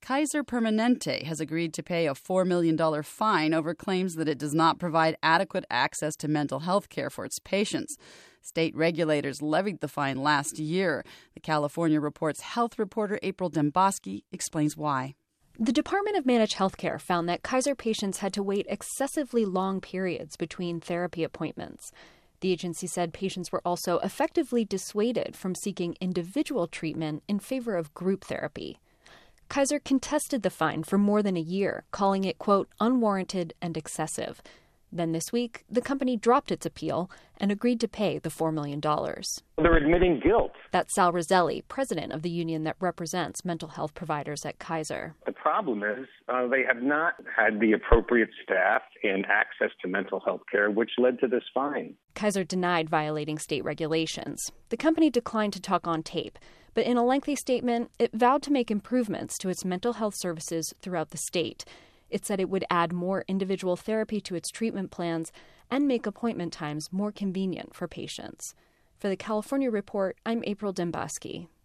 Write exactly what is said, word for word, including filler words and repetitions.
Kaiser Permanente has agreed to pay a four million dollars fine over claims that it does not provide adequate access to mental health care for its patients. State regulators levied the fine last year. The California Report's health reporter April Dembosky explains why. The Department of Managed Healthcare found that Kaiser patients had to wait excessively long periods between therapy appointments. The agency said patients were also effectively dissuaded from seeking individual treatment in favor of group therapy. Kaiser contested the fine for more than a year, calling it, quote, unwarranted and excessive. Then this week, the company dropped its appeal and agreed to pay the four million dollars. They're admitting guilt. That's Sal Roselli, president of the union that represents mental health providers at Kaiser. The problem is uh, they have not had the appropriate staff and access to mental health care, which led to this fine. Kaiser denied violating state regulations. The company declined to talk on tape, but in a lengthy statement, it vowed to make improvements to its mental health services throughout the state. It said it would add more individual therapy to its treatment plans and make appointment times more convenient for patients. For the California Report, I'm April Dembosky.